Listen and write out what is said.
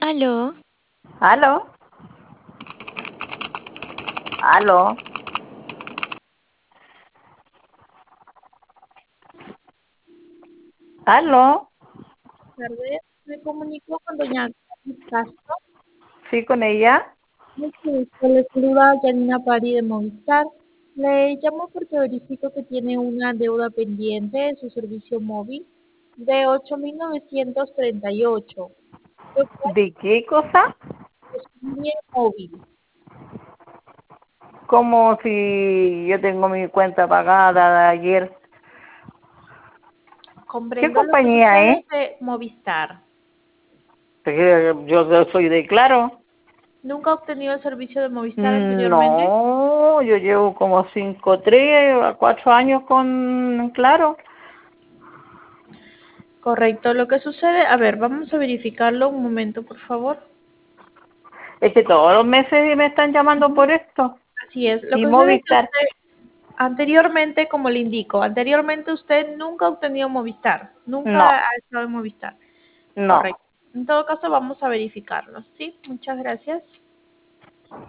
Aló, ¿Aló? ¿Aló? ¿Aló? Tardes, me comunico con doña Gladys Castro. ¿Sí con ella? Mucho gusto, le saluda Janina Pari de Movistar. Le llamo porque verifico que tiene una deuda pendiente de su servicio móvil de 8.938, lo cual ¿De qué cosa? es su línea móvil. Como si yo tengo mi cuenta pagada de ayer. ¿Qué Comprendo lo que compañía sucede es? de Movistar. Porque yo soy de Claro. ¿Nunca ha obtenido el servicio de Movistar anteriormente? No, yo llevo como 3 a 4 años con Claro. Correcto, lo que sucede, a ver, vamos a verificarlo un momento, por favor. Es que todos los meses me están llamando por esto. Así es. Lo Y que sucede es que Movistar. usted anteriormente, como le indico, anteriormente usted nunca ha obtenido Movistar, nunca No, ha estado en Movistar. no. Correcto. En todo caso, vamos a verificarlo, ¿sí? Muchas gracias.